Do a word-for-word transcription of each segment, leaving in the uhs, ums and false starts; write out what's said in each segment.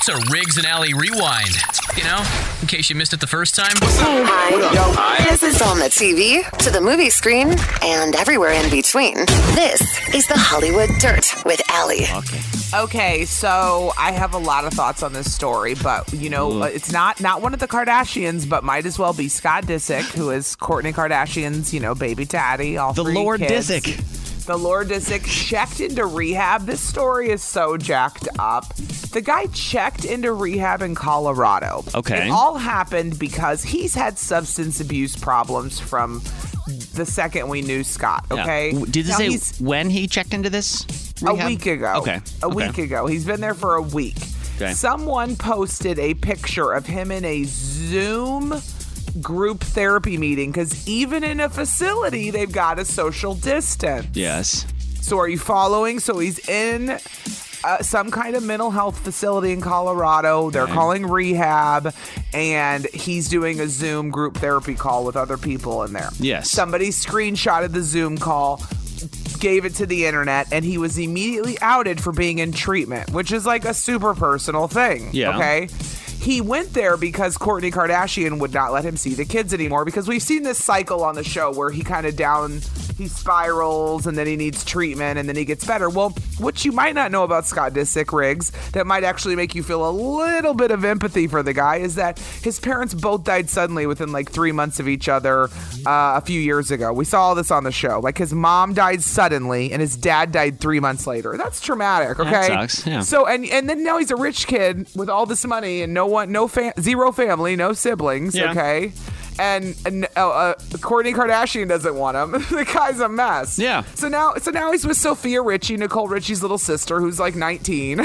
It's a Riggs and Alley rewind. You know, in case you missed it the first time. Hey, hi. Hi. This is on the T V, to the movie screen, and everywhere in between. This is the Hollywood Dirt with Alley. Okay. Okay, so I have a lot of thoughts on this story, but, you know, uh, it's not not one of the Kardashians, but might as well be Scott Disick, who is Kourtney Kardashian's, you know, baby daddy, all The three Lord kids. Disick. The Lord Disick checked into rehab. This story is so jacked up. The guy checked into rehab in Colorado. Okay. It all happened because he's had substance abuse problems from the second we knew Scott, okay? Yeah. Did it Now, say he's- when he checked into this rehab? A week ago. Okay. A okay. week ago. He's been there for a week. Okay. Someone posted a picture of him in a Zoom group therapy meeting because even in a facility, they've got a social distance. Yes. So are you following? So he's in uh, some kind of mental health facility in Colorado. They're Okay. calling rehab, and he's doing a Zoom group therapy call with other people in there. Yes. Somebody screenshotted the Zoom call, gave it to the internet, and he was immediately outed for being in treatment, which is like a super personal thing. Yeah. Okay. He went there because Kourtney Kardashian would not let him see the kids anymore, because we've seen this cycle on the show where he kind of down, he spirals and then he needs treatment and then he gets better. Well, what you might not know about Scott Disick, Riggs, that might actually make you feel a little bit of empathy for the guy is that his parents both died suddenly within like three months of each other uh, a few years ago. We saw all this on the show. Like his mom died suddenly and his dad died three months later. That's traumatic, okay? That sucks, yeah. So, and, and then now he's a rich kid with all this money and no one, no fam- zero family, no siblings, Yeah. okay? And, and uh, uh, Kourtney Kardashian doesn't want him. The guy's a mess. Yeah. So now, so now he's with Sophia Richie, Nicole Richie's little sister, who's like nineteen.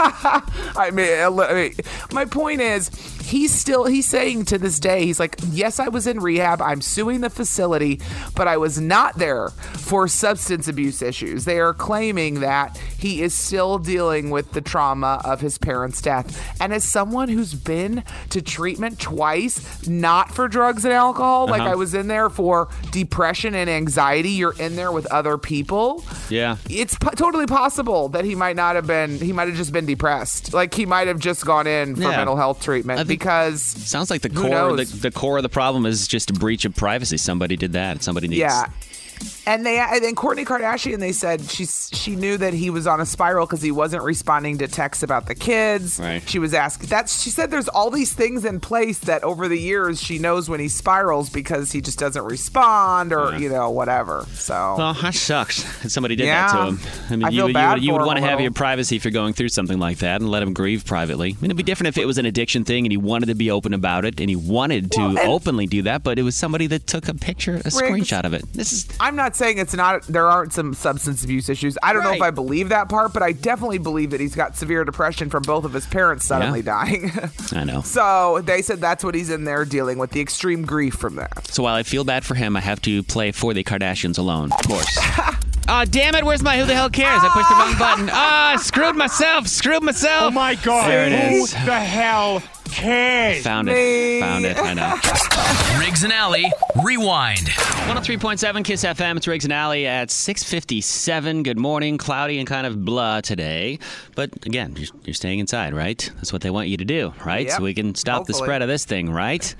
I mean, I mean, my point is, he's still, he's saying to this day, he's like, yes, I was in rehab. I'm suing the facility, but I was not there for substance abuse issues. They are claiming that he is still dealing with the trauma of his parents' death. And as someone who's been to treatment twice, not for drugs and alcohol, like Uh-huh. I was in there for depression and anxiety, you're in there with other people. Yeah. It's po- totally possible that he might not have been, he might have just been depressed. Like he might have just gone in for Yeah. mental health treatment I think- because Sounds like the who core the, knows? the core of the problem is just a breach of privacy. Somebody did that. Somebody needs Yeah. And they and then Kourtney Kardashian, they said she she knew that he was on a spiral because he wasn't responding to texts about the kids. Right. She was asking that. She said there's all these things in place that over the years she knows when he spirals because he just doesn't respond or Yeah. you know whatever. So Well, that sucks that somebody did Yeah. that to him. I mean, I you, feel you, bad would, you for would him want a to have little. your privacy if you're going through something like that and let him grieve privately. I mean, it'd be different if it was an addiction thing and he wanted to be open about it and he wanted to Well, and- openly do that, but it was somebody that took a picture, a screenshot of it. This is I'm not saying it's not. There aren't some substance abuse issues. I don't know if Right. I believe that part, but I definitely believe that he's got severe depression from both of his parents suddenly dying. I know. So they said that's what he's in there dealing with, the extreme grief from that. So while I feel bad for him, I have to play For the Kardashians alone, of course. Ah, damn it, where's my Who the Hell Cares? I pushed the wrong button. Ah, screwed myself, screwed myself. Oh my God. There it Who is. the hell cares? Found Me. it, found it, I know. Riggs and Alley rewind. one oh three point seven KISS F M, it's Riggs and Alley at six fifty-seven. Good morning, cloudy and kind of blah today. But again, you're, you're staying inside, right? That's what they want you to do, right? Yep. So we can stop the Hopefully. spread of this thing, right?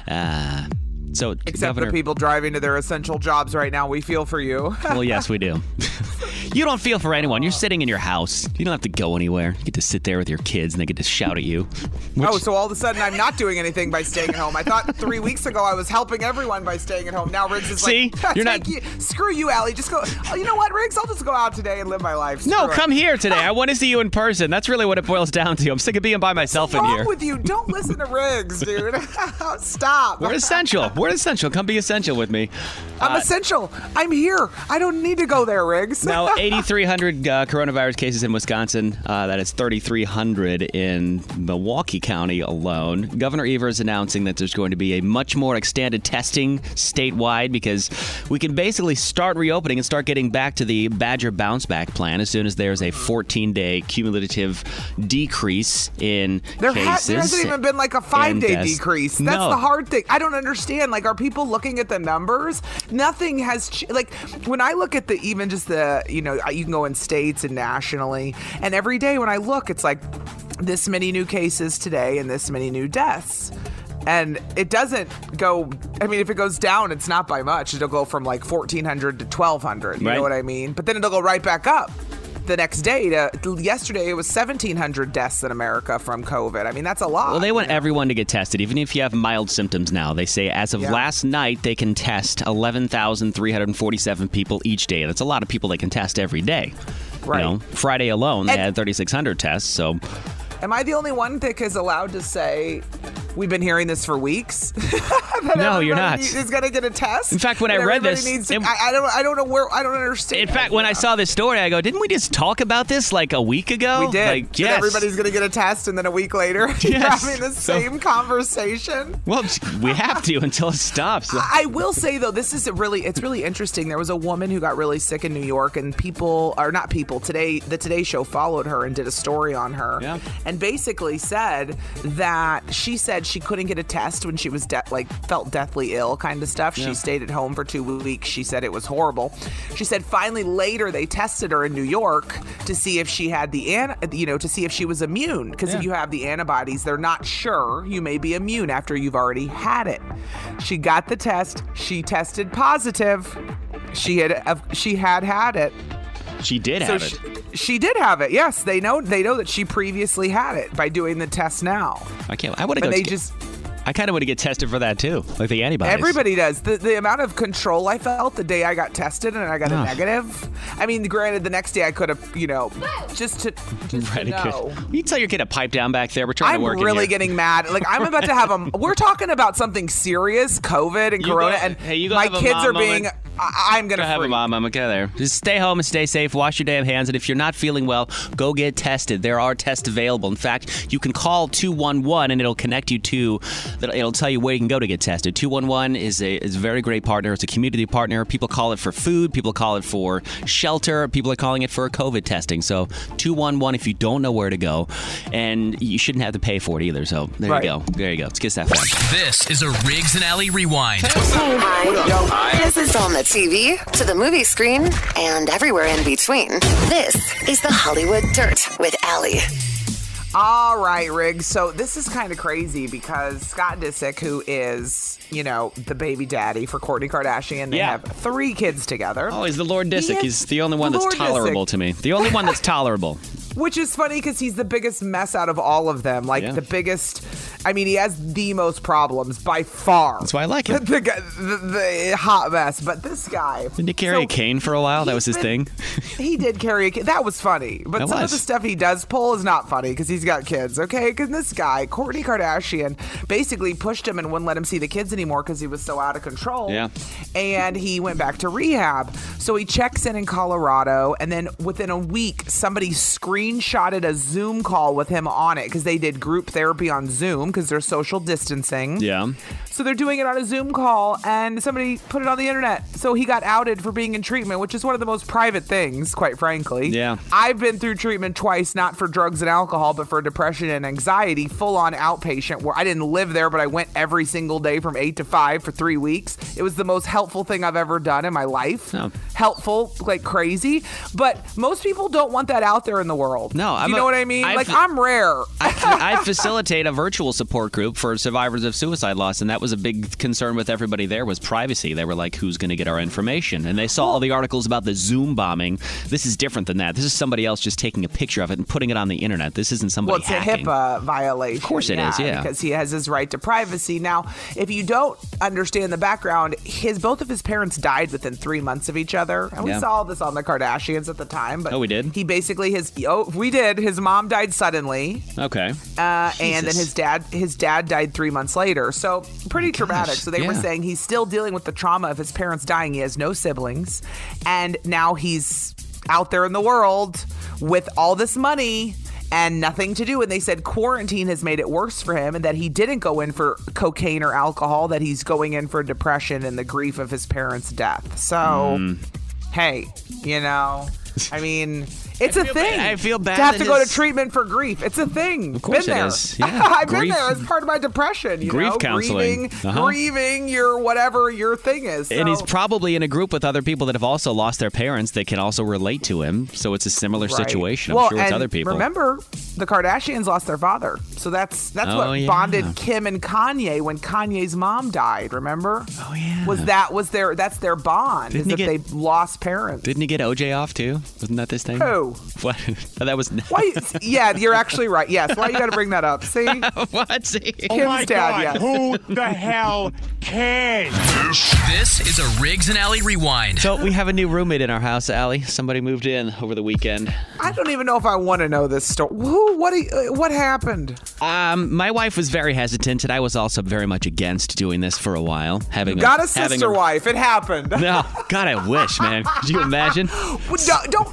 Uh, so, Except Governor, for people driving to their essential jobs right now, we feel for you. well, yes, we do. You don't feel for anyone. You're sitting in your house. You don't have to go anywhere. You get to sit there with your kids, and they get to shout at you. Which, Oh, so all of a sudden I'm not doing anything by staying at home. I thought three weeks ago I was helping everyone by staying at home. Now Riggs is See? like, You're "Thank not- you. Screw you, Allie. Just go. Oh, you know what, Riggs? I'll just go out today and live my life. no, Screw it." come here today. I want to see you in person. That's really what it boils down to. I'm sick of being by myself What's in wrong here. with you? Don't listen to Riggs, dude. Stop. We're essential. We're essential. Come be essential with me. I'm Uh, essential. I'm here. I don't need to go there, Riggs. Now, eighty-three hundred uh, coronavirus cases in Wisconsin. Uh, that is thirty-three hundred in Milwaukee County alone. Governor Evers announcing that there's going to be a much more extended testing statewide because we can basically start reopening and start getting back to the Badger bounce back plan as soon as there's a fourteen-day cumulative decrease in There, ha- cases. there hasn't even been like a five-day and deaths. decrease. That's No. the hard thing. I don't understand. Like, are people looking at the numbers? Nothing has ch- like when I look at the even just the you know you can go in states and nationally, and every day when I look, it's like this many new cases today and this many new deaths. And it doesn't go, I mean, if it goes down, it's not by much. It'll go from like fourteen hundred to twelve hundred. You right. know what I mean? But then it'll go right back up the next day. To, yesterday, it was seventeen hundred deaths in America from COVID. I mean, that's a lot. Well, they want you know? everyone to get tested, even if you have mild symptoms now. They say as of Yeah. last night, they can test eleven thousand three hundred forty-seven people each day. That's a lot of people they can test every day. Right. You know, Friday alone, they And- had thirty-six hundred tests. So, Am I the only one that is allowed to say we've been hearing this for weeks? that No, you're everybody not. Is going to get a test. In fact, when That I read everybody this, needs to, it- I, I don't. I don't know where. I don't understand. in fact, when I saw this story, I go, didn't we just talk about this like a week ago? we did. Like, That yes. everybody's going to get a test, and then a week later, you're Yes. having the So- same conversation. Well, we have to until it stops. I will say though, this is a really, it's really interesting. There was a woman who got really sick in New York, and people, or not people, today, the Today Show followed her and did a story on her, Yeah. and basically said that she said she couldn't get a test when she was de- like felt deathly ill, kind of stuff. Yeah. She stayed at home for two weeks. She said it was horrible. She said finally later they tested her in New York to see if she had the an, you know, to see if she was immune, because Yeah. if you have the antibodies, they're not sure you may be immune after you've already had it. She got the test. She tested positive. She had uh, she had had it. She did So have she, it. she did have it. Yes, they know they know that she previously had it by doing the test now. I can't. I would But have. they just I kind of want to get tested for that too, like the antibodies. everybody does. The the amount of control I felt the day I got tested and I got a Ugh. negative. I mean, granted, the next day I could have, you know, just to just Right, to it know. could- You tell your kid to pipe down back there. We're trying I'm to work in really here. getting mad. Like I'm about to have a. We're talking about something serious, COVID and You Corona, go- and hey, you go my have a kids mom are being. moment. I, I'm gonna Go have a freak. mom. I'm okay there. Just stay home and stay safe. Wash your damn hands. And if you're not feeling well, go get tested. There are tests available. In fact, you can call two one one and it'll connect you to. It'll tell you where you can go to get tested. two one one is a is a very great partner. It's a community partner. People call it for food. People call it for shelter. People are calling it for COVID testing. So two one one if you don't know where to go, and you shouldn't have to pay for it either. So there Right. you go. There you go. It's Kiss F M. This is a Riggs and Alley Rewind. Hi. This is on the T V, to the movie screen, and everywhere in between. This is the Hollywood Dirt with Allie. All right, Riggs. So this is kind of crazy because Scott Disick, who is, you know, the baby daddy for Kourtney Kardashian, they Yeah. have three kids together. Oh, he's the Lord He Disick. is He's the only one that's Lord tolerable Disick. to me. The only one that's tolerable. Which is funny because he's the biggest mess out of all of them. Like Yeah. the biggest, I mean, he has the most problems by far. That's why I like him. the, guy- the, the hot mess. But this guy. Didn't he carry so a cane for a while? That was his he's been- thing. He did carry a cane. That was funny. But That some was. of the stuff he does pull is not funny because he's got kids, okay? Because this guy, Kourtney Kardashian, basically pushed him and wouldn't let him see the kids anymore because he was so out of control. Yeah. And he went back to rehab. So he checks in in Colorado, and then within a week, somebody screenshotted a Zoom call with him on it because they did group therapy on Zoom because they're social distancing. Yeah. So they're doing it on a Zoom call, and somebody put it on the internet. So he got outed for being in treatment, which is one of the most private things, quite frankly. Yeah. I've been through treatment twice, not for drugs and alcohol, but for depression and anxiety, full-on outpatient, where I didn't live there, but I went every single day from eight to five for three weeks. It was the most helpful thing I've ever done in my life. Oh. Helpful, like crazy. But most people don't want that out there in the world. No, Do I'm you a- know what I mean? I've- like, I'm rare. I, I facilitate a virtual support group for survivors of suicide loss, and that was a big concern with everybody there was privacy. They were like, who's going to get our information? And they saw all the articles about the Zoom bombing. This is different than that. This is somebody else just taking a picture of it and putting it on the internet. This isn't somebody Well, it's hacking. a HIPAA violation. Of course it yeah, is, yeah. Because he has his right to privacy. Now, if you don't understand the background, his both of his parents died within three months of each other. And Yeah. we saw this on the Kardashians at the time. But Oh, we did? He basically, his, oh, we did. His mom died suddenly. Okay. Uh, and then Jesus. his dad his dad died three months later. So pretty traumatic. So they were yeah. saying he's still dealing with the trauma of his parents dying. He has no siblings. And now he's out there in the world with all this money and nothing to do. And they said quarantine has made it worse for him, and that he didn't go in for cocaine or alcohol, that he's going in for depression and the grief of his parents' death. So, Hmm. hey, you know, I mean, It's I a feel thing. bad- I feel bad to have that to go to his- treatment for grief. It's a thing. Of course been it there. is. Yeah. I've Grief- been there as part of my depression. You Grief know? counseling. Grieving, Uh-huh. grieving your whatever your thing is. And he's So- probably in a group with other people that have also lost their parents that can also relate to him. So it's a similar Right. situation. I'm well, sure it's and other people. Remember, the Kardashians lost their father. So that's that's Oh, what yeah. bonded Kim and Kanye when Kanye's mom died, remember? Oh, yeah. Was that was their that's their bond, Didn't is he that get- they lost parents. Didn't he get O J off too? Wasn't that this thing? Who? What? that was. Why yeah, you're actually right. Yes. Why you gotta bring that up? See? what? See? Kim's Oh my dad, God, yes. who the hell cares? This is a Riggs and Alley Rewind. So we have a new roommate in our house, Allie. Somebody moved in over the weekend. I don't even know if I want to know this story. Who? What? uh, What happened? Um, my wife was very hesitant, and I was also very much against doing this for a while. Having Got a having sister wife. It happened. No, God, I wish, man. Could you imagine? Well, don't, don't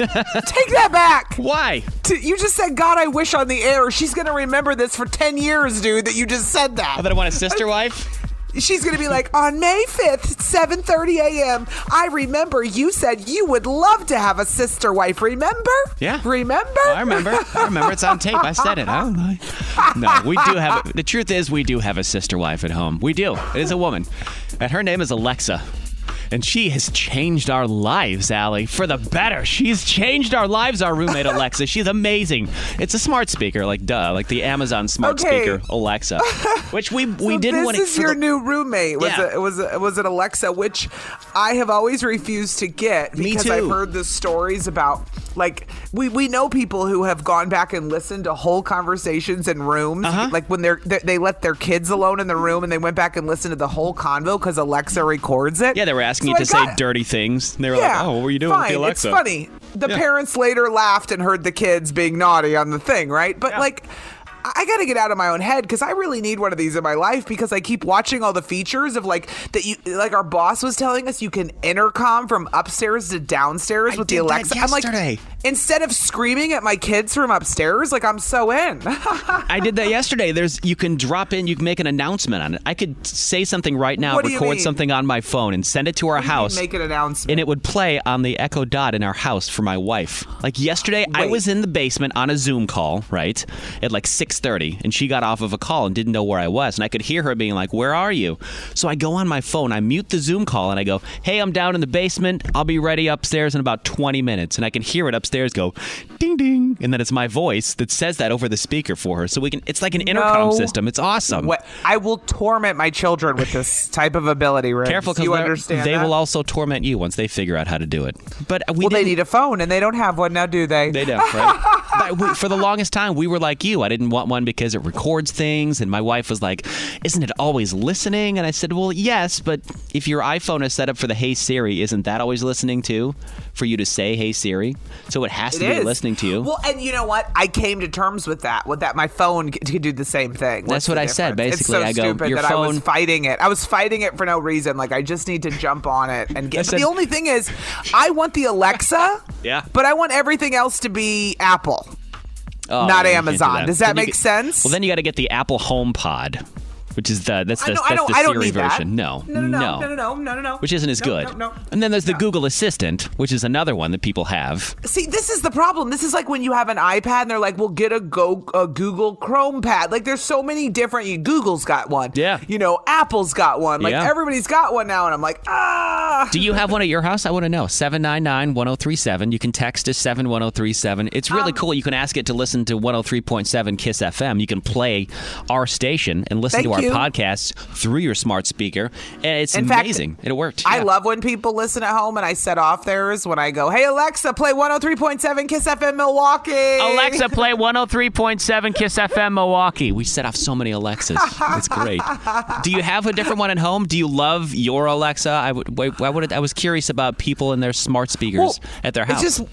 take that back. Why? T- You just said, God, I wish on the air. She's going to remember this for ten years, dude, that you just said that. I thought I want a sister wife. She's going to be like, on May fifth, seven thirty a.m., I remember you said you would love to have a sister wife. Remember? Yeah. Remember? I remember. I remember. It's on tape. I said it. I don't know. No, we do have. The truth is, we do have a sister wife at home. We do. It is a woman, and her name is Alexa. And she has changed our lives, Allie, for the better. She's changed our lives, our roommate, Alexa. She's amazing. It's a smart speaker, like duh, like the Amazon smart Okay. speaker, Alexa, which we we So didn't this want is for your the- new roommate. Was Yeah. it was it was it Alexa, which I have always refused to get Me because too. I've heard the stories about like we we know people who have gone back and listened to whole conversations in rooms, Uh-huh. like when they're they, they let their kids alone in the room and they went back and listened to the whole convo because Alexa records it. Yeah, they were asking So you I to say got- dirty things. And they were Yeah, like, "Oh, what were you doing fine. with the Alexa?" It's funny. The Yeah. parents later laughed and heard the kids being naughty on the thing, right? But Yeah. like, I got to get out of my own head because I really need one of these in my life because I keep watching all the features of like that you like our boss was telling us you can intercom from upstairs to downstairs I with did the that Alexa. I'm like, yesterday. instead of screaming at my kids from upstairs, like I'm so in. I did that yesterday. There's you can drop in, you can make an announcement on it. I could say something right now, What do you record mean? something on my phone, and send it to our house. Make an announcement. And it would play on the Echo Dot in our house for my wife. Like yesterday, I Wait. was in the basement on a Zoom call, right, at like six thirty, and she got off of a call and didn't know where I was, and I could hear her being like, "Where are you?" So I go on my phone, I mute the Zoom call, and I go, "Hey, I'm down in the basement. I'll be ready upstairs in about twenty minutes." And I can hear it upstairs go, "Ding ding," and then it's my voice that says that over the speaker for her. So we can. It's like an intercom No. system. It's awesome. What, I will torment my children with this type of ability, Riggs. Careful, you because understand they that? will also torment you once they figure out how to do it. But we Well, they didn't- need a phone, and they don't have one now, do they? They don't, right? But we, for the longest time, we were like you. I didn't want one because it records things, and my wife was like, "Isn't it always listening?" And I said, "Well, yes, but if your iPhone is set up for the Hey Siri, isn't that always listening too? For you to say Hey Siri, so it has to It be is. listening to you." Well, and you know what? I came to terms with that. With that, my phone c- could do the same thing. What's That's what the I said, difference? basically. It's so I go, stupid your that I was phone- fighting it. I was fighting it for no reason. Like I just need to jump on it and get. I said- the only thing is, I want the Alexa. Yeah. But I want everything else to be Apple. Oh, not you can't do Amazon. Does that Then you make get- sense? Well, then you got to get the Apple Home Pod, which is the that's the, I know. that's I don't. the I don't Siri need that. version. No, No. No. No. No. No. No. No. no. which isn't as No, good. No. No. And then there's the No. Google Assistant, which is another one that people have. See, this is the problem. This is like when you have an iPad and they're like, "Well, get a go a Google Chrome pad." Like, there's so many different. You, Google's got one. Yeah. You know, Apple's got one. Like Yeah. everybody's got one now, and I'm like, ah. Do you have one at your house? I want to know. seven nine nine, one oh three seven. You can text to seven one oh three seven. It's really Um, cool. You can ask it to listen to one oh three point seven Kiss F M. You can play our station and listen to Thank our you. podcasts through your smart speaker. And it's In fact, amazing. It worked. I Yeah. love when people listen at home and I set off theirs when I go, "Hey Alexa, play one oh three point seven Kiss F M Milwaukee." Alexa, play one oh three point seven Kiss F M Milwaukee. We set off so many Alexas. It's great. Do you have a different one at home? Do you love your Alexa? I would. wait, I would. I was curious about people and their smart speakers Well, at their house. It's just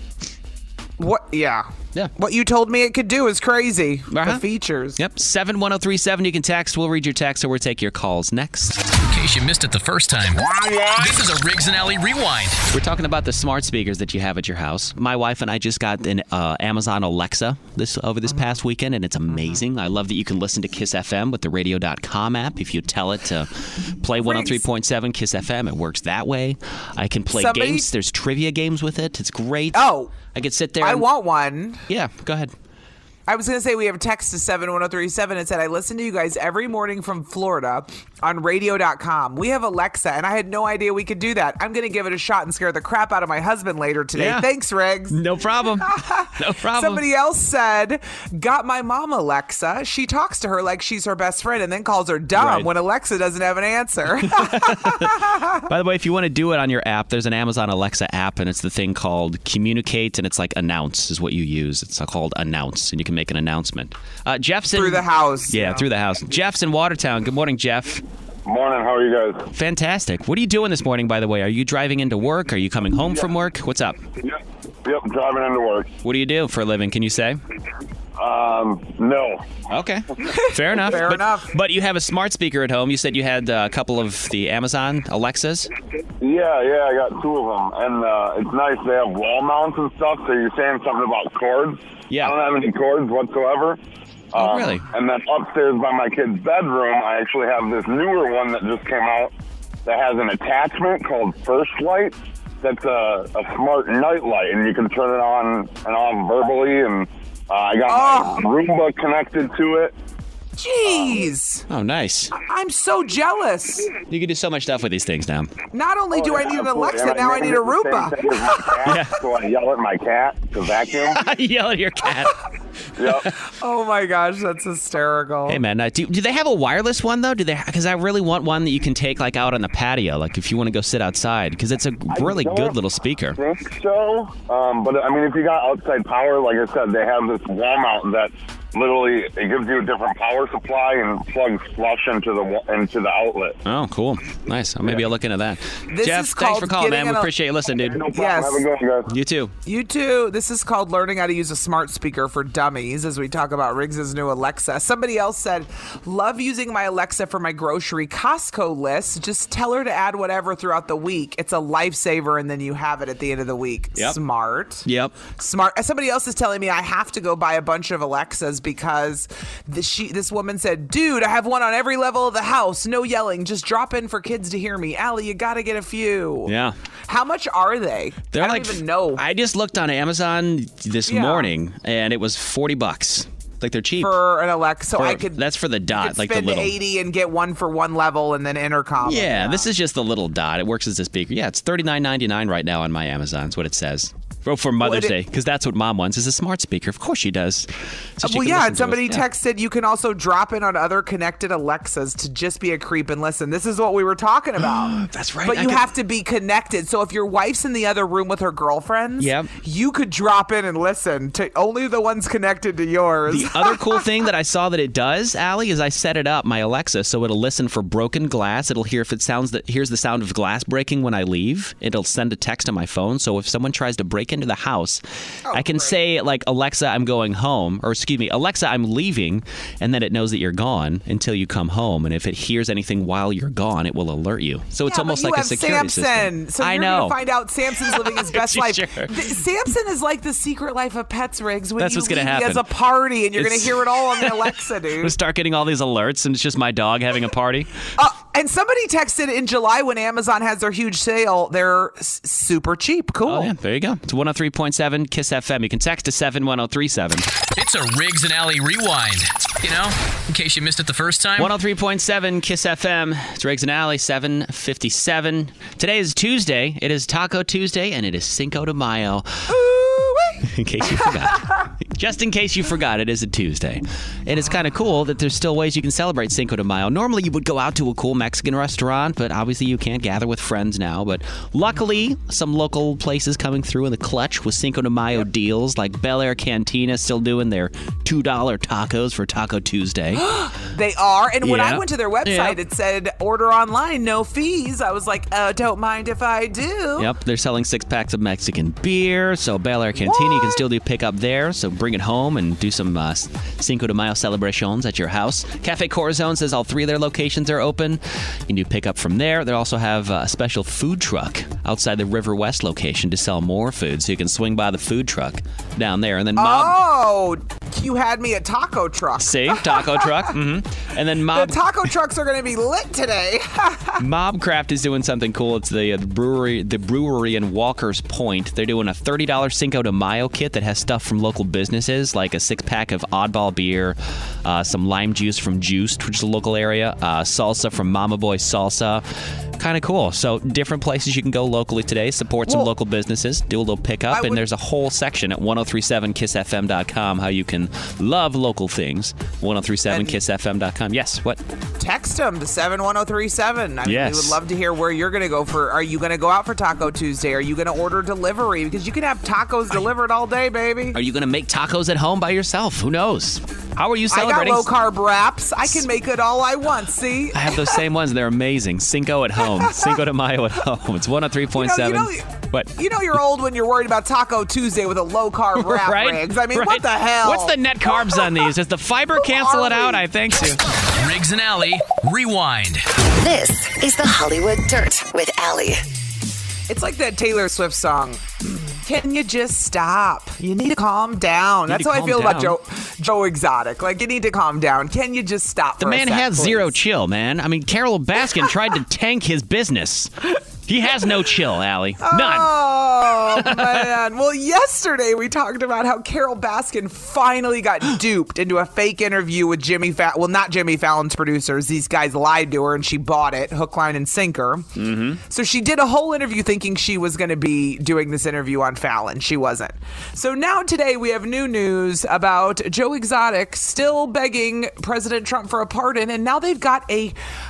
what? Yeah. Yeah. What you told me it could do is crazy. Uh-huh. The features. Yep, seven one oh three seven. You can text. We'll read your text, or we'll take your calls next. K case you missed it the first time. This is a Riggs and Alley Rewind. We're talking about the smart speakers that you have at your house. My wife and I just got an uh, Amazon Alexa this over this past weekend, and it's amazing. I love that you can listen to Kiss F M with the radio dot com app. If you tell it to play one oh three point seven Kiss F M, it works that way. I can play Somebody- games. There's trivia games with it. It's great. Oh. I could sit there. I and- want one. Yeah, go ahead. I was going to say we have a text to seven one oh three seven. It said, I listen to you guys every morning from Florida on radio dot com. We have Alexa, and I had no idea we could do that. I'm going to give it a shot and scare the crap out of my husband later today. Yeah. Thanks, Riggs. No problem. No problem. Somebody else said, got my mom Alexa. She talks to her like she's her best friend and then calls her dumb Right. when Alexa doesn't have an answer. By the way, if you want to do it on your app, there's an Amazon Alexa app, and it's the thing called Communicate, and it's like Announce is what you use. It's called Announce, and you can make an announcement. Uh, Jeff's in, Through the house. Yeah, Yeah. through the house. Jeff's in Watertown. Good morning, Jeff. Morning, how are you guys? Fantastic. What are you doing this morning, by the way? Are you driving into work? Are you coming home from work? What's up? Yep, yep, driving into work. What do you do for a living? Can you say? Um, no. Okay. Fair enough. Fair but, enough. But you have a smart speaker at home. You said you had uh, a couple of the Amazon Alexas. Yeah, yeah, I got two of them, and uh, it's nice. They have wall mounts and stuff. So you're saying something about cords? Yeah. I don't have any cords whatsoever. Oh, Um, really? And then upstairs by my kid's bedroom, I actually have this newer one that just came out that has an attachment called First Light. That's a, a smart night light, and you can turn it on and off verbally. And uh, I got Oh. my Roomba connected to it. Jeez. Oh, nice. I'm so jealous. You can do so much stuff with these things now. Not only do Oh, I yeah, need an absolutely. Alexa, And now I make need a it the same Roomba. thing as my cat, So I yell at my cat to vacuum. Yell at your cat. Yep. Oh my gosh, that's hysterical. Hey, man, uh, do, do they have a wireless one, though? Do they? Because I really want one that you can take, like, out on the patio, like, if you want to go sit outside, because it's a really don't good little speaker. I think so. Um, but, I mean, if you got outside power, like I said, they have this wall mount that literally it gives you a different power supply and plugs flush into the wa- into the outlet. Oh, cool. Nice. Well, maybe I'll look into that. This Jeff, is thanks called for calling, getting man. We an- appreciate you listening, dude. No problem. Yes. Have a good one, guys. You too. You too. This is called learning how to use a smart speaker for dummies as we talk about Riggs' new Alexa. Somebody else said, love using my Alexa for my grocery Costco list. Just tell her to add whatever throughout the week. It's a lifesaver, and then you have it at the end of the week. Yep. Smart. Yep. Smart. Somebody else is telling me I have to go buy a bunch of Alexas because the, she, this woman said, dude, I have one on every level of the house. No yelling. Just drop in for kids to hear me. Allie, you got to get a few. Yeah. How much are they? They're I don't like, even know. I just looked on Amazon this Yeah. morning, and it was forty bucks. Like, they're cheap. For an Alexa. So For- I could. That's for the you dot, could like the spend little. eighty and get one for one level and then intercom. Yeah, this is just the little dot. It works as a speaker. Yeah, it's thirty-nine ninety-nine right now on my Amazon. That's what it says. Oh, for Mother's it- Day, because that's what Mom wants, is a smart speaker. Of course she does. So she Well, can yeah, listen and to somebody us. Yeah. texted you can also drop in on other connected Alexas to just be a creep and listen. This is what we were talking about. That's right. But I you could- have to be connected. So if your wife's in the other room with her girlfriends, Yep. you could drop in and listen to only the ones connected to yours. The other cool thing that I saw that it does, Allie, is I set it up, my Alexa, so it'll listen for broken glass. It'll hear if it sounds that hears the sound of glass breaking when I leave. It'll send a text to my phone. So if someone tries to break into the house, I can say, like, Alexa, I'm going home, or excuse me, Alexa, I'm leaving, and then it knows that you're gone until you come home. And if it hears anything while you're gone, it will alert you. So it's Yeah, almost but you like a have security Samson, system. So I you're know. gonna find out Samson's living his best life. Sure. Th- Samson is like the secret life of pets, Riggs. When That's you what's gonna leave, happen. He has a party, and you're It's- gonna hear it all on the Alexa, dude. We'll start getting all these alerts, and it's just my dog having a party. Uh, and somebody texted in July when Amazon has their huge sale. They're s- super cheap. Cool. Oh, yeah, there you go. It's one oh three point seven Kiss F M. You can text to seven one oh three seven. It's a Riggs and Alley Rewind. You know, in case you missed it the first time. one oh three point seven Kiss F M. It's Riggs and Alley, seven fifty-seven. Today is Tuesday. It is Taco Tuesday, and it is Cinco de Mayo. In case you forgot. Just in case you forgot, it is a Tuesday. And it's kind of cool that there's still ways you can celebrate Cinco de Mayo. Normally, you would go out to a cool Mexican restaurant, but obviously you can't gather with friends now. But luckily, some local places coming through in the clutch with Cinco de Mayo deals, like Bel Air Cantina still doing their two dollar tacos for Taco Tuesday. They are. And when I Yeah. went to their website, Yeah. it said order online, no fees. I was like, uh, don't mind if I do. Yep, they're selling six packs of Mexican beer. So Bel Air Cantina, you can still do pickup there. So bring it home and do some uh, Cinco de Mayo celebrations at your house. Cafe Corazon says all three of their locations are open. You can do pickup from there. They also have a special food truck outside the River West location to sell more food, so you can swing by the food truck down there. And then Mob. Oh, you had me at taco truck. See, taco truck. Mm-hmm. And then Mob. The taco trucks are going to be lit today. Mobcraft is doing something cool. It's the, uh, the brewery, the brewery in Walker's Point. They're doing a thirty dollars Cinco de Mayo kit that has stuff from local businesses, like a six pack of Oddball beer, uh, some lime juice from Juiced, which is a local area, uh, salsa from Mama Boy Salsa. Kind of cool. So different places you can go locally today. Support some well, local businesses. Do a little pickup. would, and there's a whole section at ten thirty-seven kiss f m dot com how you can love local things. ten thirty-seven kiss f m dot com. Yes, what? Text them to seven one zero three seven. I mean, yes. We would love to hear where you're going to go for. Are you going to go out for Taco Tuesday? Are you going to order delivery? Because you can have tacos delivered all day, baby. Are you going to make tacos at home by yourself? Who knows? How are you celebrating? I got low-carb wraps. I can make it all I want, see? I have those same ones. They're amazing. Cinco at home. Cinco de Mayo at home. It's one oh three point seven. You know, you know, what? You know you're old when you're worried about Taco Tuesday with a low-carb wrap, right? Riggs. I mean, right. what the hell? What's the net carbs on these? Does the fiber cancel it out? I think so. Riggs and Alley, rewind. This is the Hollywood Dirt with Allie. It's like that Taylor Swift song. Can you just stop? You need to calm down. That's how I feel down. about Joe Joe Exotic. Like, you need to calm down. Can you just stop? The for man a sec, has please? zero chill, man. I mean, Carol Baskin tried to tank his business. He has no chill, Allie. None. Oh, man. Well, yesterday we talked about how Carol Baskin finally got duped into a fake interview with Jimmy Fallon. Well, not Jimmy Fallon's producers. These guys lied to her and she bought it, hook, line, and sinker. Mm-hmm. So she did a whole interview thinking she was going to be doing this interview on Fallon. She wasn't. So now today we have new news about Joe Exotic still begging President Trump for a pardon. And now they've got a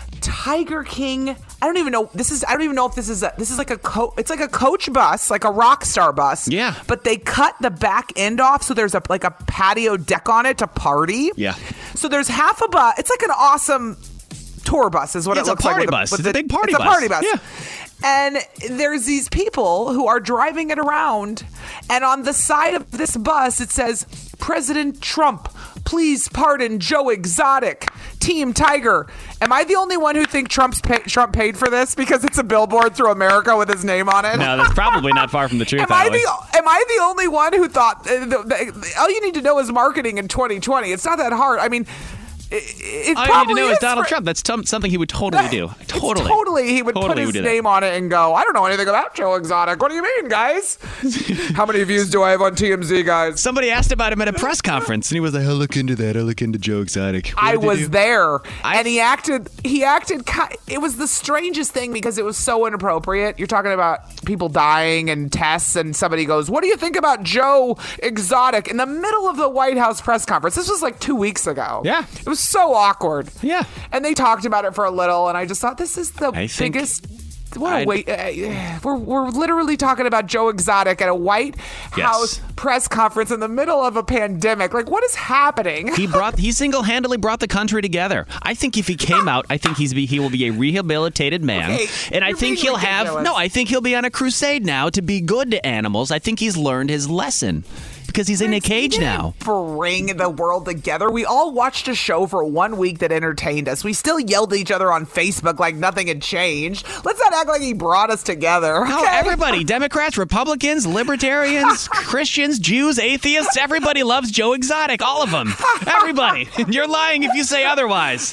Tiger King. I don't even know. This is. I don't even know if this is. A, this is like a. Co- it's like a coach bus, like a rock star bus. Yeah. But they cut the back end off, so there's a like a patio deck on it to party. Yeah. So there's half a bus. It's like an awesome tour bus, is what Yeah, it it's a looks like. party with bus. with It's a big party it's bus. a party bus. Yeah. And there's these people who are driving it around, and on the side of this bus it says, "President Trump, please pardon Joe Exotic, Team Tiger." Am I the only one who think Trump's pay- Trump paid for this because it's a billboard through America with his name on it? No, that's probably not far from the truth, Am I, Allie. the, am I the only one who thought uh, the, the, all you need to know is marketing in twenty twenty? It's not that hard. I mean, it, it All you probably need to know is is Donald for, Trump. That's t- something he would totally do. It's Totally. Totally. He would Totally put would his do that. name on it and go, I don't know anything about Joe Exotic. What do you mean, guys? How many views do I have on T M Z, guys? Somebody asked about him at a press conference, and he was like, "I'll look into that. I'll look into Joe Exotic." What I did he was do? there, I- and he acted. He acted. ki- It was the strangest thing because it was so inappropriate. You're talking about people dying and tests, and somebody goes, "What do you think about Joe Exotic?" in the middle of the White House press conference. This was like two weeks ago. Yeah. it was so awkward. Yeah. and they talked about it for a little, and I just thought this is the I think biggest. What a I'd- wait! Uh, we're we're literally talking about Joe Exotic at a White Yes. House press conference in the middle of a pandemic. Like, what is happening? He brought. He single-handedly brought the country together. I think if he came out, I think he's be, he will be a rehabilitated man, Okay, and I you're think being he'll have. ridiculous. No, I think he'll be on a crusade now to be good to animals. I think he's learned his lesson because he's in a He cage didn't now. Bring the world together. We all watched a show for one week that entertained us. We still yelled at each other on Facebook like nothing had changed. Let's not act like he brought us together. No, okay? everybody, Democrats, Republicans, Libertarians, Christians, Jews, atheists, everybody loves Joe Exotic. All of them. Everybody. You're lying if you say otherwise.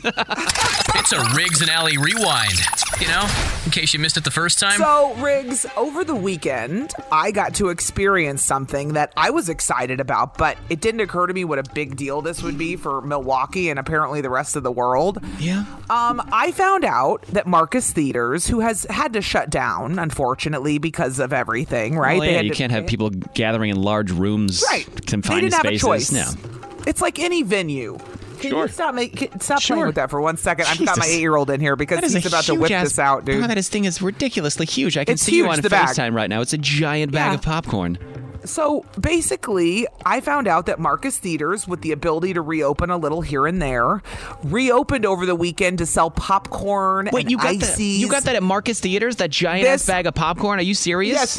It's a Riggs and Alley rewind. You know, in case you missed it the first time. So, Riggs, over the weekend, I got to experience something that I was excited about, but it didn't occur to me what a big deal this would be for Milwaukee and apparently the rest of the world. Yeah. Um, I found out that Marcus Theaters, who has had to shut down, unfortunately, because of everything, right? Well, They yeah, had you to- can't have people gathering in large rooms, Right. confined they didn't spaces. have a choice. No. It's like any venue. Can Sure. you stop, make, can- stop Sure. playing with that for one second? I've got my Jesus. eight-year-old in here because That is he's a about to whip huge ass- this out, dude. Oh, that is, thing is ridiculously huge. I can It's see you huge, on the bag. FaceTime right now. It's a giant bag Yeah. of popcorn. So basically, I found out that Marcus Theaters, with the ability to reopen a little here and there, reopened over the weekend to sell popcorn Wait, and you got ices. that? You got that at Marcus Theaters? That giant ass This- bag of popcorn? Are you serious? Yes,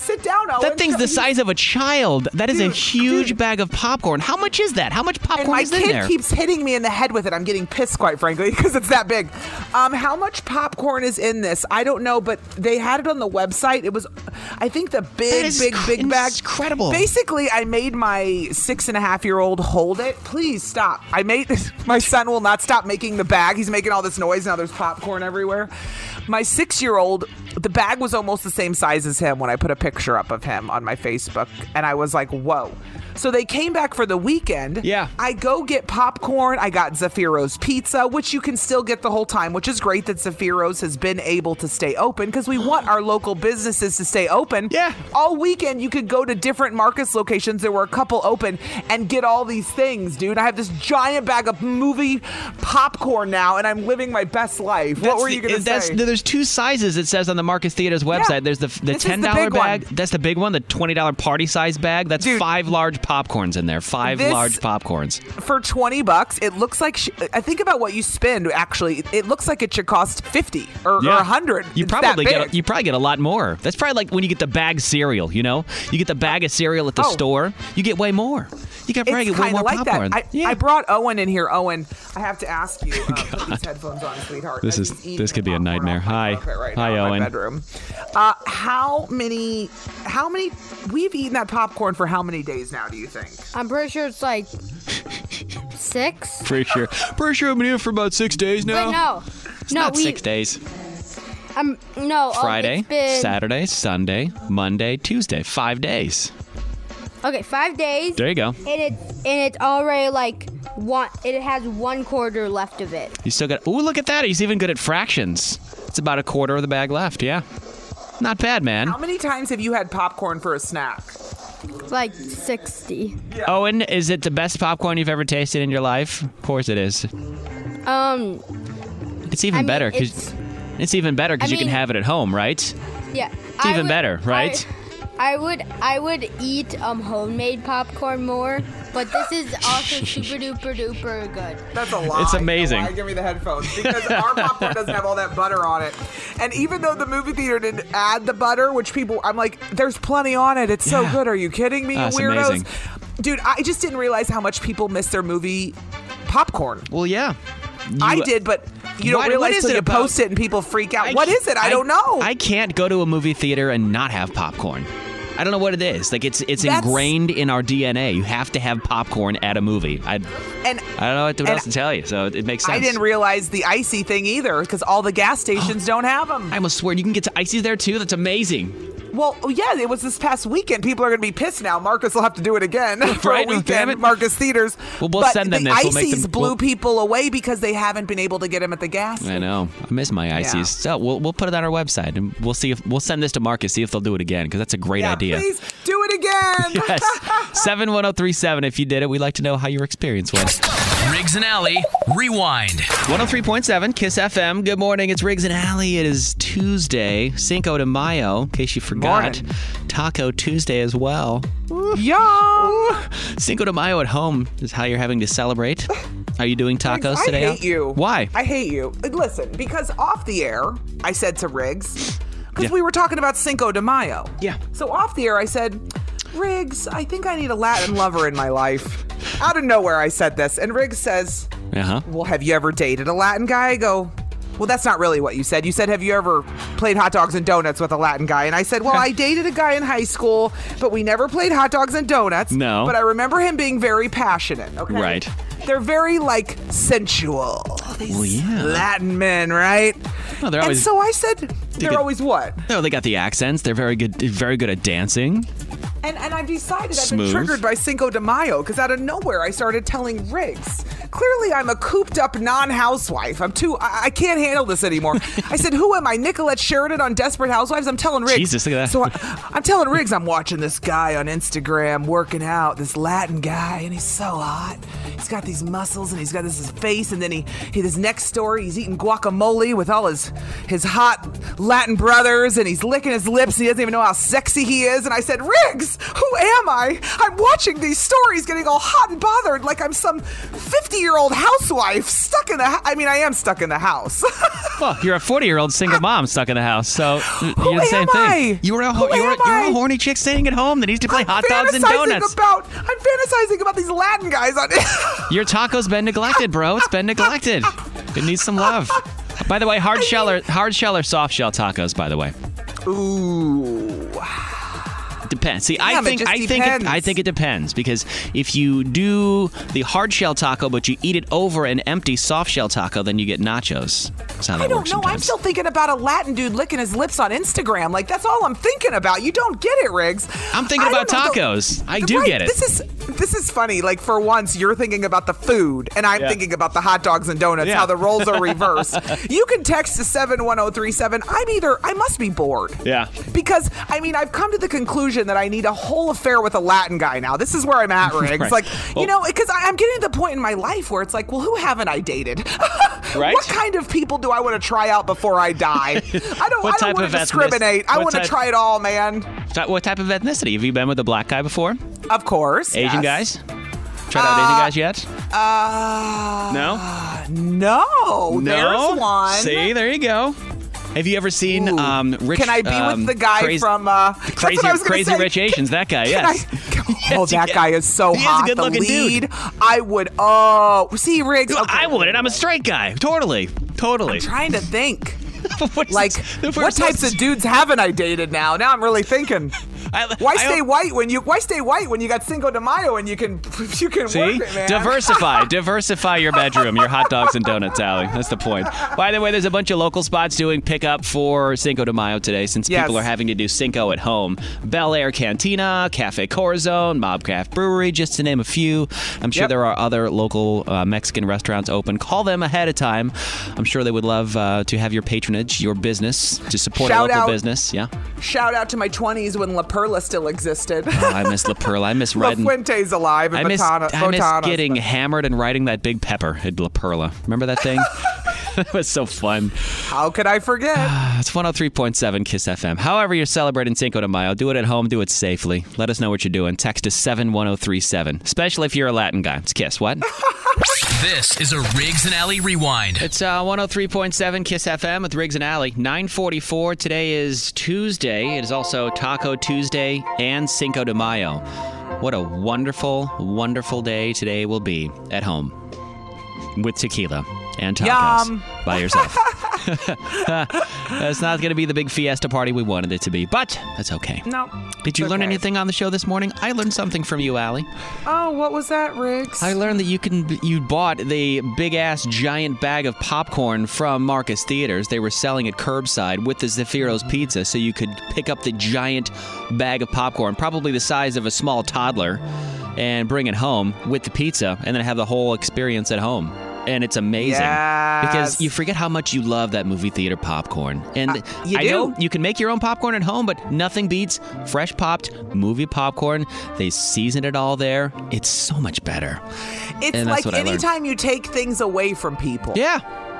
Sit down, Owen. That thing's the size of a child. That is Dude, a huge dude. bag of popcorn. How much is that? How much And popcorn my is in kid there? keeps hitting me in the head with it. I'm getting pissed, quite frankly, because it's that big. Um, how much popcorn is in this? I don't know, but they had it on the website. It was, I think, the That big, is big, cr- big bag. incredible. Basically, I made my six and a half year old hold it. Please stop. I made my son will not stop making the bag. He's making all this noise. Now there's popcorn everywhere. My six year old, the bag was almost the same size as him when I put a picture up of him on my Facebook. And I was like, whoa. So they came back for the weekend. Yeah. I go get popcorn. I got Zaffiro's pizza, which you can still get the whole time, which is great that Zaffiro's has been able to stay open because we want our local businesses to stay open. Yeah. All weekend, you could go to different Marcus locations. There were a couple open and get all these things, dude. I have this giant bag of movie popcorn now, and I'm living my best life. What That's were you the- going to that's, say? There's two sizes, it says on the Marcus Theaters website. Yeah. There's the the This is the ten dollar big one. bag. That's the big one. The twenty dollar party size bag. That's Dude. five large popcorns in there. Five This- large popcorns. For twenty bucks, it looks like, sh- I think about what you spend, actually, it looks like it should cost fifty or, or one hundred. You It's probably that get big. a, you probably get a lot more. That's probably like when you get the bag cereal. You know, you get the bag of cereal at the Oh. store. You get way more. You got probably It's get way kind more of like popcorn. that. I, yeah. I brought Owen in here. Owen, I have to ask you. Uh, put these headphones on, sweetheart. This as is- he's eating this could the be a popcorn nightmare. off my Hi. carpet right Hi, now in Owen. my bedroom. Uh, how many? How many? We've eaten that popcorn for how many days now? Do you think? I'm pretty sure it's like six. Pretty sure. Pretty sure I've been here for about six days now. But no, It's no, not we. six days. Um, no. um, Friday, it's been, Saturday, Sunday, Monday, Tuesday. Five days. Okay, five days. There you go. And it's and it's already like one. It has one quarter left of it. You still got. Ooh, look at that. He's even good at fractions. It's about a quarter of the bag left. Yeah. Not bad, man. How many times have you had popcorn for a snack? Like sixty. Owen, is it the best popcorn you've ever tasted in your life? Of course it is. Um. It's even I mean, better because it's- it's even better because I you can mean- have it at home, right? Yeah. It's even better, right? I, I would I would eat um homemade popcorn more, but this is also super duper duper good. That's a lie. It's amazing. Why give me the headphones? Because our popcorn doesn't have all that butter on it. And even though the movie theater didn't add the butter, which people, I'm like, there's plenty on it. It's so Yeah. good. Are you kidding me, Oh, it's weirdos? amazing. Dude, I just didn't realize how much people miss their movie popcorn. Well, yeah. I You- did, but you don't What- what realize is till it you about- post it and people freak out. I what can't- is it? I, don't know. I can't go to a movie theater and not have popcorn. I don't know what it is. Like it's it's That's- ingrained in our D N A. You have to have popcorn at a movie. I I and don't know what and else to tell you. So it makes sense. I didn't realize the icy thing either because all the gas stations don't have them. I almost swear you can get to Icy's there too. That's amazing. Well, yeah, it was this past weekend. People are going to be pissed now. Marcus will have to do it again for Right, a oh, damn weekend. it. Marcus Theaters. Well, we'll but send them the this. We'll make ices them- blew we'll- people away because they haven't been able to get them at the gas. I station. know. I miss my Icy's. Yeah. So we'll we'll put it on our website and we'll see if we'll send this to Marcus. See if they'll do it again because that's a great Yeah, idea. please do it again. Yes. seven one zero three seven. If you did it, we'd like to know how your experience went. Riggs and Alley, rewind. one oh three point seven Kiss F M. Good morning. It's Riggs and Alley. It is Tuesday, Cinco de Mayo, in case you forgot. Morning. Taco Tuesday as well. Yum. Cinco de Mayo at home is how you're having to celebrate. Are you doing tacos I today? hate you. Why? I hate you. Listen, because off the air, I said to Riggs, because Yeah. we were talking about Cinco de Mayo. Yeah. So off the air, I said, Riggs, I think I need a Latin lover in my life. Out of nowhere, I said this. And Riggs says, Uh-huh. well, have you ever dated a Latin guy? I go, well, that's not really what you said. You said, have you ever played hot dogs and donuts with a Latin guy? And I said, well, I dated a guy in high school, but we never played hot dogs and donuts. No. But I remember him being very passionate, okay? Right. They're very, like, sensual. These Well, yeah. Latin men, right? Well, they're and always- so I said, they're get- always what? No, they got the accents. They're very good. Very good at dancing. And and I've decided I've Smooth. been triggered by Cinco de Mayo because out of nowhere I started telling Riggs. Clearly I'm a cooped up non-housewife. I'm too, I, I can't handle this anymore. I said, who am I, Nicolette Sheridan on Desperate Housewives? I'm telling Riggs. Jesus, look at that. So I, I'm telling Riggs I'm watching this guy on Instagram working out, this Latin guy, and he's so hot. He's got these muscles and he's got this his face, and then he, he this next story, he's eating guacamole with all his, his hot Latin brothers, and he's licking his lips, and he doesn't even know how sexy he is. And I said, Riggs, who am I? I'm watching these stories getting all hot and bothered like I'm some fifty-year-old housewife stuck in the, I mean, I am stuck in the house. Well, you're a forty-year-old single mom stuck in the house, so Who you're the same am thing. I? You were a, Who you were, am you're I? a horny chick staying at home that needs to play I'm hot dogs and fantasizing donuts. About, I'm fantasizing about these Latin guys on Your taco's been neglected, bro. It's been neglected. It needs some love. By the way, hard shell or hard shell or soft shell tacos, by the way. Ooh. Depends. See, I Damn, it think just I think it, depends. I think it depends because if you do the hard shell taco but you eat it over an empty soft shell taco, then you get nachos. That's how that I don't works know. I'm sometimes. still thinking about a Latin dude licking his lips on Instagram. Like, that's all I'm thinking about. You don't get it, Riggs. I'm thinking I about don't know. tacos. I do Right, get it. This is this is funny. Like, for once, you're thinking about the food, and I'm Yeah. thinking about the hot dogs and donuts, Yeah. how the roles are reversed. You can text to seven one zero three seven. I'm either, I must be bored. Yeah. Because, I mean, I've come to the conclusion that I need a whole affair with a Latin guy now. This is where I'm at, Riggs. Right. Like, Well- you know, because I'm getting to the point in my life where it's like, well, who haven't I dated? Right? What kind of people do I want to try out before I die? I don't, What I type don't want of to ethnic- discriminate. I what want to type- try it all, man. Th- What type of ethnicity? Have you been with a black guy before? Of course. Asian yes. guys? Tried out Asian guys yet? Uh, No? no. No? There's one. See, there you go. Have you ever seen Ooh. um, Rich? Can I be um, with the guy crazy, from uh, that's what Crazy, I was gonna crazy say. Rich Asians? That guy, Can yes. I- oh, Yes, that he- guy is so he is a hot. good-looking the dude. lead, I would. Oh, see, Riggs. Well, okay. I wouldn't. I'm a straight guy. Totally. Totally. I'm trying to think. What is Like, this? what types of dudes haven't I dated now? Now I'm really thinking. I- Why I stay hope- white when you? Why stay white when you got Cinco de Mayo and you can you can See? work it, man? Diversify. Diversify your bedroom, your hot dogs and donuts, Allie. That's the point. By the way, there's a bunch of local spots doing pickup for Cinco de Mayo today since Yes. people are having to do Cinco at home. Bel Air Cantina, Cafe Corazon, Mobcraft Brewery, just to name a few. I'm sure Yep. there are other local uh, Mexican restaurants open. Call them ahead of time. I'm sure they would love uh, to have your patronage, your business, to support Shout a local out. business. Yeah. Shout out to my twenties when La Perla still existed. Oh, I miss La Perla. I miss La red and Fuente's alive and I miss, Botana, I miss Botanas, getting but- hammered and riding that big pepper at La Perla. Remember that thing? That was so fun. How could I forget? It's one oh three point seven KISS F M. However you're celebrating Cinco de Mayo, do it at home, do it safely. Let us know what you're doing. Text to seven one zero three seven, especially if you're a Latin guy. It's KISS. What? This is a Riggs and Alley Rewind. It's uh, one oh three point seven KISS F M with Riggs and Alley. nine forty-four. Today is Tuesday. It is also Taco Tuesday and Cinco de Mayo. What a wonderful, wonderful day today will be at home with tequila and tacos Yum. by yourself. It's not going to be the big fiesta party we wanted it to be, but that's okay. No. Did you it's learn okay. anything on the show this morning? I learned something from you, Allie. Oh, what was that, Riggs? I learned that you can you bought the big ass giant bag of popcorn from Marcus Theaters. They were selling it curbside with the Zaffiro's pizza, so you could pick up the giant bag of popcorn, probably the size of a small toddler, and bring it home with the pizza, and then have the whole experience at home. And it's amazing Yes. because you forget how much you love that movie theater popcorn. And Uh, you I do. know you can make your own popcorn at home, but nothing beats fresh popped movie popcorn. They season it all there. It's so much better. It's and that's like what I learned. anytime you take things away from people. Yeah.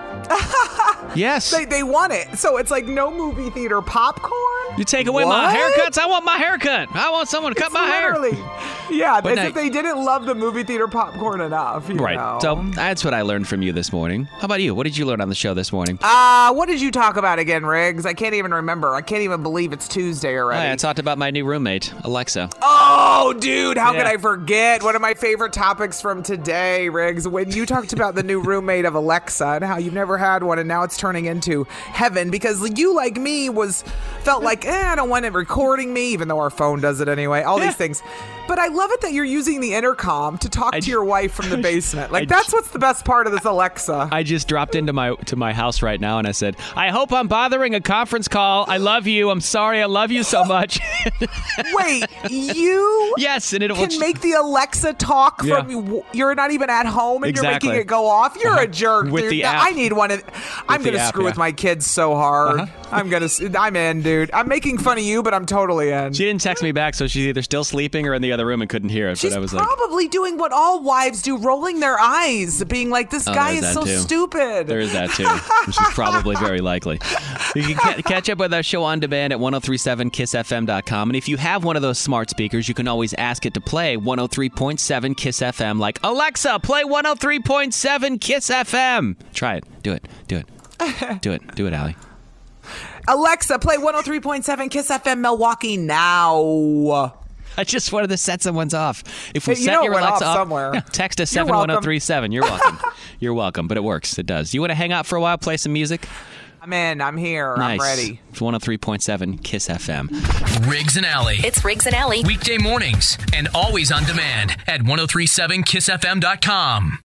Yes. They, they want it. So it's like no movie theater popcorn. You take away my What? haircuts. I want my haircut. I want someone to cut It's my hair. literally, Yeah, But as now- if they didn't love the movie theater popcorn enough. You Right. know? So that's what I learned from you this morning. How about you? What did you learn on the show this morning? Uh, what did you talk about again, Riggs? I can't even remember. I can't even believe it's Tuesday already. I talked about my new roommate, Alexa. Oh, dude, how Yeah. could I forget? One of my favorite topics from today, Riggs, when you talked about the new roommate of Alexa and how you've never had one and now it's turning into heaven because you, like me, was felt like, eh, I don't want it recording me, even though our phone does it anyway, all Yeah. these things. But I love it that you're using the intercom to talk I- to your wife from the basement. Like, I- that's what's the best part of this Alexa. I just dropped into my to my house right now and I said, I hope I'm bothering a conference call. I love you. I'm sorry. I love you so much. Wait, you Yes, and it will can make the Alexa talk Yeah. from you're not even at home and Exactly. you're making it go off. You're Uh-huh. a jerk, With dude. the Now, app. I need one of I'm the going to app, screw with yeah. my kids so hard. Uh-huh. I'm going to I'm in, dude. I'm making fun of you, but I'm totally in. She didn't text me back, so she's either still sleeping or in the other room and couldn't hear it. She's but I was like, probably doing what all wives do, rolling their eyes, being like, this Oh, guy there's is that so too. stupid. there is that too, which is probably very likely. You can ca- catch up with our show on demand at ten thirty-seven kiss f m dot com. And if you have one of those smart speakers, you can always ask it to play one oh three point seven KISS F M. Like, Alexa, play one oh three point seven KISS F M. Try it. Do it. Do it. Do it. Do it, Allie. Alexa, play one oh three point seven Kiss F M Milwaukee now. I just wanted to set someone's off. If we Hey, you set know it your went Alexa off off, somewhere. yeah, text us You're seven one oh welcome. three seven. You're welcome. You're welcome, but it works. It does. You want to hang out for a while, play some music? I'm in. I'm here. Nice. I'm ready. It's one oh three point seven Kiss F M. Riggs and Alley. It's Riggs and Alley. Weekday mornings and always on demand at ten thirty-seven kiss f m dot com.